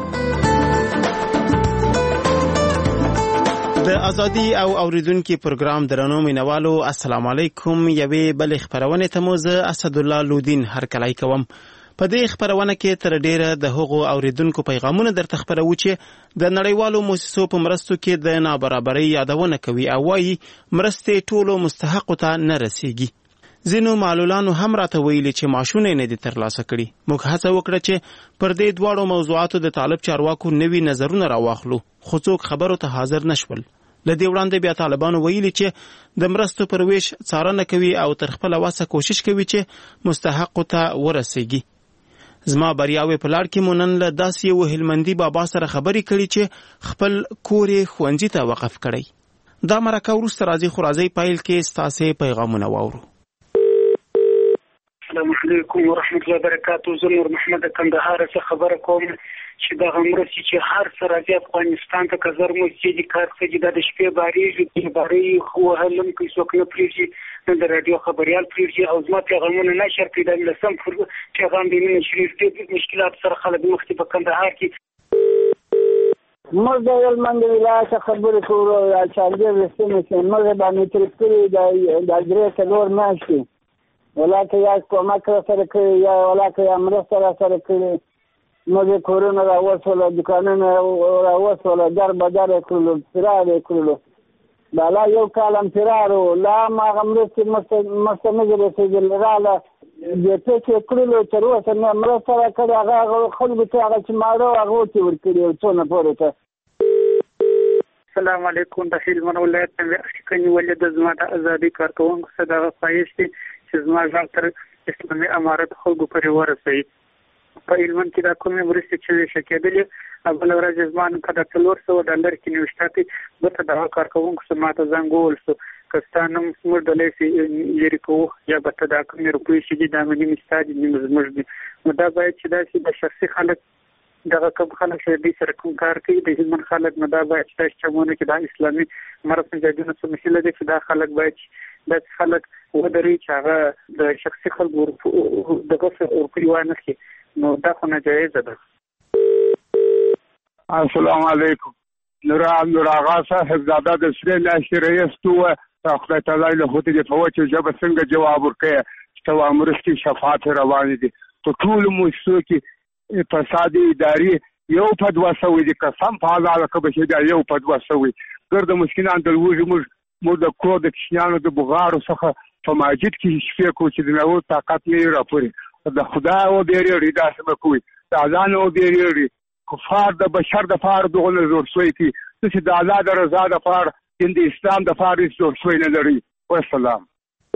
د ازادي او اوریدونکو پروګرام درنو مینوالو السلام علیکم. یوې بل خبرونه ته مو زه اسد الله لودین هرکلی کوم. په دې خبرونه کې تر ډیره د هغو اوریدونکو پیغامونه درته خبرو چې د نړیوالو موسسو په مرستو کې د نابرابرۍ یادونه کوي او وايي مرستې ټولو مستحقو ته نه رسیږي. ځینو معلولانو هم راته ویلي چې معاشونه نه دي ترلاسه کړي. موږ هڅه وکړه چې پر دې دواړو موضوعاتو د طالب چارواکو نوي نظرونه راواخلو، خو څوک خبرو ته حاضر نشول. له دې وړاندې بیا طالبانو ویلي چې د مرستو پر ویش څارنه کوي او تر خپله وسه کوشش کوي چې مستحقو ته ورسیږي. زما بریاوې په لار کې مو نن له داسې یو هلمندي بابا سره خبرې کړي چې خپل کور یې ښوونځي ته وقف کړی. دا مرکه وروسته راځي، خو راځئ پیل کې ستاسې پیغامونه واورو. السلام علیکم ورحمت الله وبرکاتہ. زه نور محمد کندهار څخه خبره کوم چې دغه مرستې چې هر څه راځي افغانستان ته که زر مرستې دي کار څه دي دا د شپې بارېږي بارې وهلم کوي څوک نه پرېږدي نه د راډیو خبریال پرېږدي او زما پیغامونه نشر کړي. دا لسم پیغام د مینې شریف ډېر مشکلات سره خلک مخ دي په کندهار کې. موږ د هلمند ولایت څخه خبرې کوو. چاردېر سیمې کې موږ باندې ترې کړي د 3-4 میاشتې ولاکه یا کومک را سره کړی یا ولاکه یا مرسته را سره کړې. موږ کورونه راوسوله، دوکانونه راوسوله، در بدر یې کړلو، پرار یې کړلو. دا لا یو کال هم تېرار و لا هم هغه مرستې مرسته نه دي رسېدلې راله د ټکې کړلو تر اوسه نه مرسته راکړې هغه خلکو ته هغه چې ماړه و هغه ورته ورکړي یو څونه پورې ته. السلام علیکم. د هلمند ولایت نه اشکنی ولید زما د ازادي کارکوونکو څخه دغه خواهش دی چې زما غږ تر اسلامي امارت خلکو پورې ورسوي. په هلمند کې دا کومې مرستې چې ویشل کېدلې بله ورځ زما نوم په $400 کې نیوشته بېرته دغه کارکوونکو څخه ما ته زنګ وویل شو که ستا نوم زموږ ډلۍ سې لرې کوو یا به ته دا کومې روپۍ چې دي دا مې نیم ستا دي نیم زموږ دي. نو دا باید چې داسې د شخصي خلک دغه کوم خلک چې دوی سره کوم کار کوي د هلمند خلک نو دا باید چې داسې چمونه کې دا اسلامي مرد مجاهدینو څه مسله ده چې دا خلک باید داسې خلک ودري چې هغه د شخصي خلکو دغه روپۍ وانخلي نو دا خو ناجایزه ده. السلام علیکم. نور آغا صاحب زاده د سرې میاشتې رئیس تو خدای تعالی له خو دې په وچه ژبه څنګه جواب ورکړي چې ته مرستې شفاعت روانې دي په ټولو مؤسسو کې فساد اداري یو په 200 دي قسم په الله که به دا یو په 200 ګرد مسکینان د وژ موږ د کو د کشنانو د بغارو څخه په ماجد کې شپې کو چې د نو طاقت نه راپوري د خدا او بیرې داسې مکوي د اذان او بیرې کفار د بشر د فار دغه زور شوي کې چې د آزاد رضا د فار د اسلام د فار زور شوي نه لري. والسلام.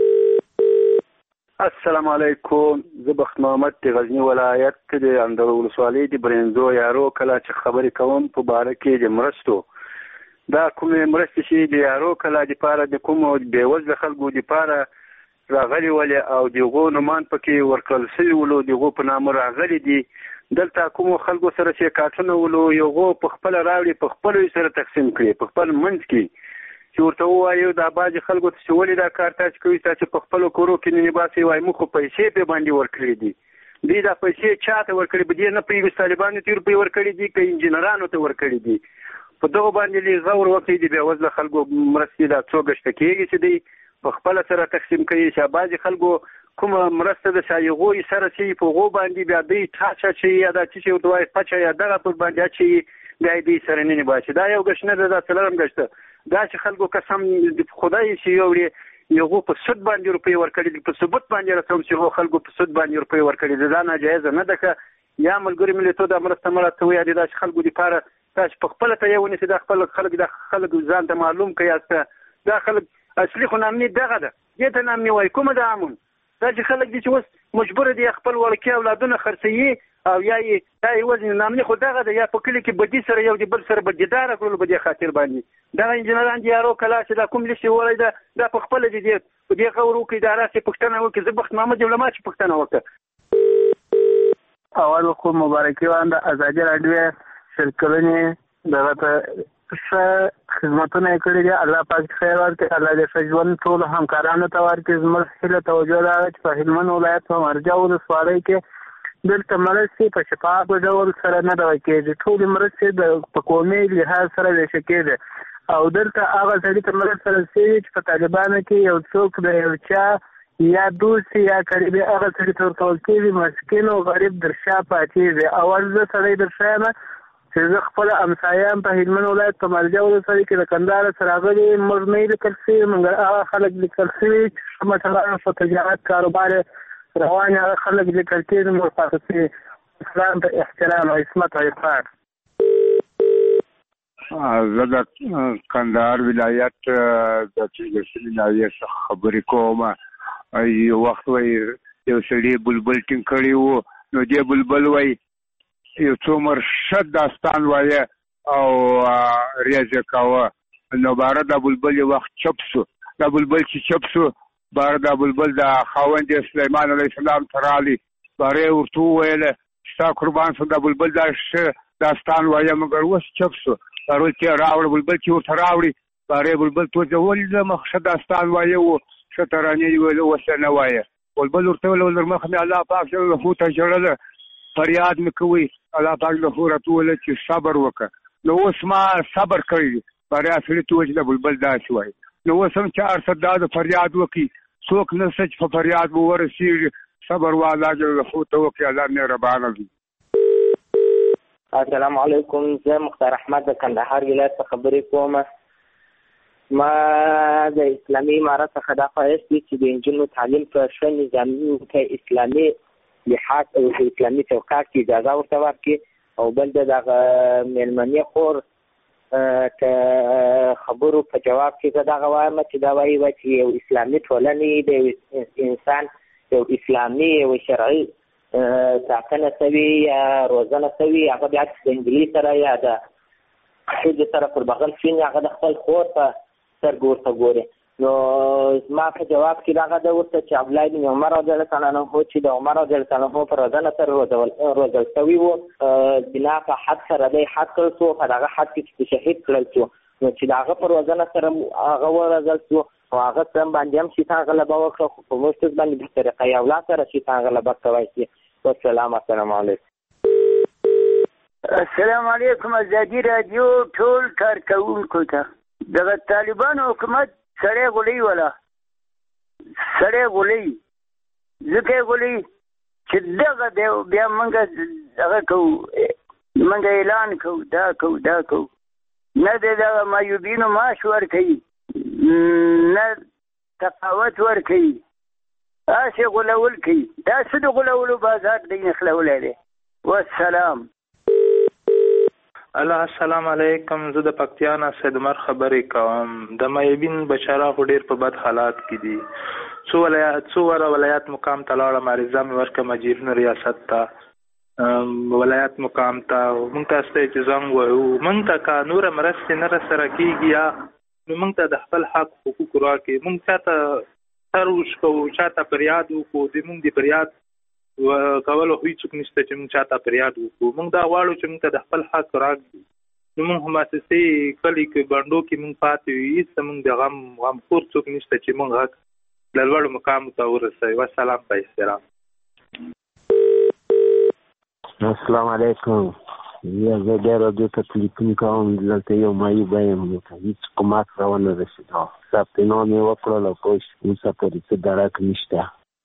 السلام علیکم. زه بخت محمد د غزنی ولایت د اندړ ولسوالۍ د برنزو یارو کله چې خبرې کوم په باره کې د مرستو دا کومې مرستې چې د یارو کله د پاره د کوم بېوزله خلکو د پاره راغلي ولې او دغو نومان پکې ورکړل شوي ولو دغو په نامه راغلي دي دلته کومو خلکو سره چې کارټونه ولو یوغو په خپله راوړي په خپلو سره تقسیم کړي په خپل منځ کې چې ورته ووایو دا بعضې خلکو ته چې ولې دا کار تاسې کوي تاسې په خپلو کورو کې نه نباسئ وایي موږ خو پیسې پرې باندې ورکړي دي دوی دا پیسې چا ته ورکړي به دې نه پوهېږي طالبانو ته روپۍ ورکړي دي که انجینرانو ته ورکړي دي په دغو باندې غور وکړي د بېوزله خلکو مرستې دا څو ګشته کېږي چې دوی په خپله سره تقسیم کوي چې بعضې خلکو کومه مرسته د شایغوی سره چې په غو باندې بیا دوی ټاچه چې یا دا چې ورته وایي پچه یا دغه پر باندې چې بیا دوی سره نه نباسي دا یو ګشت نه ده دا څلورم ګشته دا چې خلکو قسم خدای چې یوړي یوغو په سود باندې روپۍ ورکړي دي په ثبوت باندې رسوم چې هغو خلکو په سود باندې روپۍ ورکړي دي دا ناجایزه نه ده که یا ملګري ملتونو دا مرسته مراته وایي دا چې خلکو دپاره تاسو په خپله ته یې ونیسئ دا خپل خلک دا خلک ځان ته معلوم کړئ دا خلک اصلي خو نامني دغه ده دې ته نامني وایي کومه ده امون دا چې خلک دي چې اوس مجبوره دي خپل وړکي اولادونه خرڅوي او یا یې دا یوازې نامني خو دغه ده یا په کلي کې بدي سره یو د بل سره بدیداره کړلو په دې خاطر باندې دغه انجینران دي یارو کلا چې دا کوم لیست وویلی ده دا په خپله دي په دې غور وکړي دا راسې پوښتنه وکړي زه بخت محمد یم له ما چې پوښتنه وکړه. اول خو مبارکي وایم د ازادي راډیو شرکلنې دغه ته ښه خدمتونه یې کړي دي الله پاک خیر ورکړي الله دې ښه ژوند ټولو همکارانو ته ورکړي زموږ هیله توجه دا ده چې په هلمند ولایت په مرجع ولسوالۍ کې دلته مرستې په شفاف ډول سره نه ډول کېږي ټولې مرستې په قومي لحاظ سره ویشل کېږي او دلته هغه سړي ته مرسته رسېږي چې په طالبانو کې یو څوک د یو چا یا دوست یا قریبي هغه سړي ته ورکول کېږي مسکین او غریب در شا پاتېږي اول زه سړی در شا یم چې زه خپل همسایان په هلمند ولایت په مرجع ولسوالۍ کې د کندهار سره راغلي موږ نه لیکل شوي مګر هغه خلک لیکل شوي چې مثلا په تجارت کاروبار روان هغه خلک لیکل کېږي موږ پاتې شوي اسلام په احترام او عصمت او عفت. زه د کندهار ولایت د چنګښ ولایت څخه خبرې کوم یو وخت وایي یو سړي بلبل ټینګ کړی و نو دې بلبل وایي یو څو مرشد داستان وایه او ریاضه کاوه نو باره دا بلبل یو وخت چپ شو دا بلبل چې چپ شو باره دا بلبل د خاوند سلیمان علیه السلام ته راغلی باره یې ورته وویله چې ستا قربان شم دا بلبل دا ښه داستان وایه مګر اوس چپ شو باره چې راوړه بلبل چې ورته راوړي باره یې بلبل ته ولې مخ ښه داستان وایه و ښه ترانې یې ویله اوس یې نه وایه بلبل ورته ویله ولر مخ مې الله پاک جل جلاله ته ژړله فریاد مې کوي الله پاک له خو راته وویله چې صبر وکړه نو اوس ما صبر کړی بریا سړي ته وایي چې د بلبل داسې وایي نو اوس هم چې هر څه دا د فریاد وکړي څوک نشته چې په فریاد به ورسېږي صبر و الله جل جلاله ته وکړي الله مهربانه وي. السلام علیکم. زه مختار احمد د کندهار ولایت څخه خبرې کوم. ما د اسلامي امارت څخه دا خواهش دی چې د نجونو تعلیم په ښه نظامي ته اسلامي لحاظ او اسلامي چوکاټ کې اجازه ورته ورکړي، او بل د دغه مېلمنې خور که خبرو په جواب کې زه دغه وایم چې دا وایي چې یو اسلامي ټولنې د انسان یو اسلامي یو شرعي ټاکنه سوي یا روزنه سوي، هغه بیا د نجلۍ سره یا د ښځې سره پر بغل کښېني، هغه د خپل خور په سترګو ورته ګوري. نو زما په جواب کې دغه ده ورته چې عبدالله بن عمر رضی الله تعالی عنه چې د عمر رضی الله تعالی عنه په روزنه سره روزل سوي وو، بنا په حد سره دی حد کړل شو، په دغه حد کې چې شهید کړل شو، نو چې د هغه په روزنه سره هغه وروزل شو او هغه سم باندې هم شیطان غلبه وکړه، خو په موږ باندې په طریقه اولاد سره شیطان غلبه کولی شي. والسلام. السلام علیکم. السلام علیکم. ازادي رادیو ټول کارکوونکو ته دغه طالبانو حکومت سړی غولي ولا سړی غولي ځکه غولي چې دغه بیا موږ هغه کوو، موږ اعلان کوو دا کوو نه دغه معیوبینو معاش ورکوي نه تفاوت ورکوي، هسې غولول کوي. دا څه د غولولو بازار دی نښلولی دی. والسلام. السلام علیکم. زه د پکتیا نه سید عمر خبرې کوم. د معیوبین بچاره خو ډېر په بد حالات کې دي. څو ولایات مقام ته لاړم، عریضه مې ورکړه مجیرونو ریاست ته، ولایت مقام ته. موږ تاسو ته چې زنګ وایو، موږ ته که نوره مرستې نه راسره کېږي یا نو موږ ته د خپل حق حقوق راکړي. موږ چاته سر وشکوو، چاته فریاد وکړو، د موږ د فریاد کولو خو هېڅوک نشته چې موږ چاته فریاد وکړو. موږ دا غواړو چې موږ ته د خپل حق راکړي. نو موږ مؤسسې کلي کې بنډو کې موږ پاتې یو، هېڅ موږ د غمخور څوک نشته چې موږ حق د لوړو مقامو ته ورسوي. والسلام په احترام. السلام علیکم. زه بیا رادیو ته تلیفون کوم. دلته یو معیوبه یم، هېڅ کومک راونه رسېده. ثبت نام یې وکړل او پوه شو اوسه پورې څه درک نشته.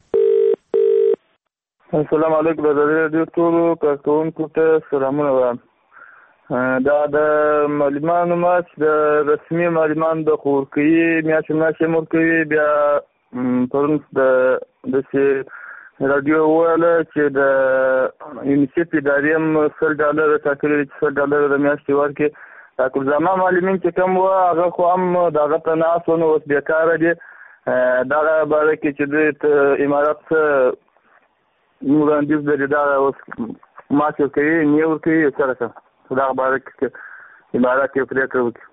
السلام علیکم. د رادیو ټولو کارکوونکو ته سلامونه وایم. دا د معلمانو معاش د رسمي معلمانو د ورکوي، میاشتې ورکوي. بیا پرون داسې رادیو وویله چې د یونیسف ادارې هم $100 ټاکلي دي چې $100 د میاشتې ورکړي. ټاکلزامه معلمین چې کوم وو هغه خو هم د هغه په ناس و، نو اوس بېکاره دي. دغه باره کې چې دوی امارات څه وړاندیز لري، دا اوس معاش ورکوي نه ورکوي سره دغه باره کې امارات یې پرېکړه وکړي.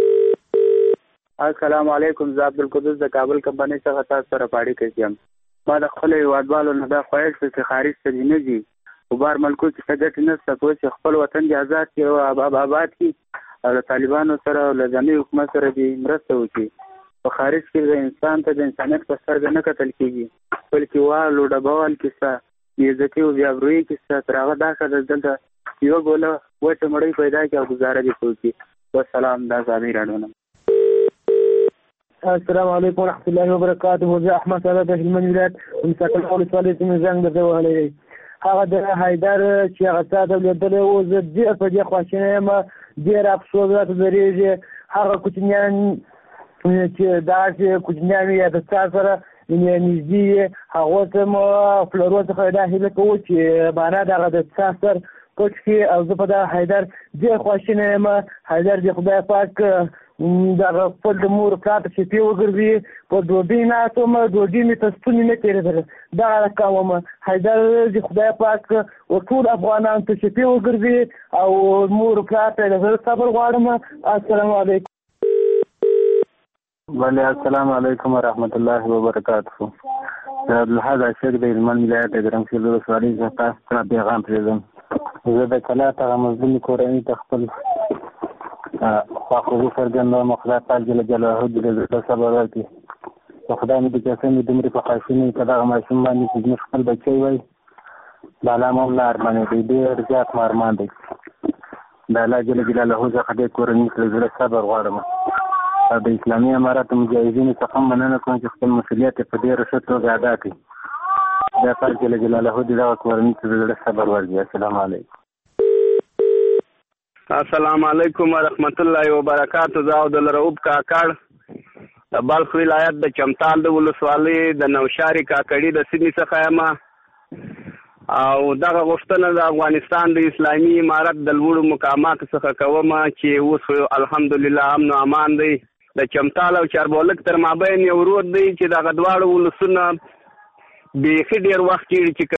السلام علیکم. زه عبدالقدوس د کابل کمپنۍ څخه تاسو سره په اړیکه کې یم. ما د خپلو هېوادوالو نه دا خواهش دی چې خارج ته دې نه ځي، په بار ملکو کې څه ګټې نشته، کوی چې خپل وطن دې ازاد کړي او آباد کړي او له طالبانو سره او له ځاني حکومت سره دې مرسته وکړي. په خارج کې د انسان ته د انسانیت په سترګه نه کتل کېږي، بلکې والو ډبوال کیسه بېعزتي او بېابرویي کیسه تر هغه دا ښه ده دلته یوه ګوله وچه مړۍ پیدا کړي او ګزاره دې وکړي. والسلام. دا ازادي راډیو نه. السلام علیکم ورحمۃ اللہ وبرکاتہ. زه احمد صاحب د هلمند ولایت مساکن ولسوالۍ څخه زنګ درته وهلی دی. هغه د حیدر چې هغه تا ته لیدلی و، زه ډېر په دې خواشینی یم، ډېر افسوس راته درېږي. هغه کوچنیان چې داسې کوچنیان وي یا د تا سره نږدې وي، هغو ته مو پلرو څخه دا هیله کوو چې معنا دغه د تا سر پټ کړي. او زه په دغه حیدر ډېر خواشینی یم. حیدر د خدای پاک دغه خپل د مور پلار ته شپې وګرځي. په ډوډۍ ناست وم، ډوډۍ مې ته ستونې نه تېرېدله، دغه رقم وم. حیدر د خدای پاک ټول افغانانو ته شپې وګرځي او مور پلار ته د زړه صبر غواړم. السلام علیکم. بله السلام علیکم ورحمۃ اللہ وبرکاتہ. عبدالحد عاشق د هلمند ولایت د ګرمسیر ولسوالۍ څخه تاسو ته پیغام پرېږدم. زه د کلا هغه مظلومې کورنۍ ته خپل خواخوږي څرګندوم. خدای پاک جل جلاله دې د زړه صبر ورکړي. خدای مې د جسم مې دومره په خواشینۍ په دغه ماشوم باندې چې زموږ خپل بچی وای، د الله هم لا ارمان دی، ډېر زیات مې ارمان دی. د الله جل جلاله څخه دې کورنۍ ته زړه صبر غواړم. او د اسلامي امارت مجاهدینو څخه مننه کوم چې خپل مسؤلیت په ډېره ښه توګه ادا کړي. خدای پاک جل جلاله دې دغه کورنۍ ته زړه صبر ورکړي. السلام علیکم. السلام علیکم ورحمت الله وبرکاتہ. زه عبدالرؤف کاکړ د بلخ ولایت د چمتال د ولسوالۍ د نوشاري کاکړي د سیمې څخه یم او دغه غوښتنه د افغانستان د اسلامي امارت د لوړو مقاماتو څخه کوم چې اوس الحمدلله امن او امان دی. د چمتال او چاربولک تر مابین یو رود دی چې دغه دواړو ولسونه بیخي ډېر وخت کېږي چې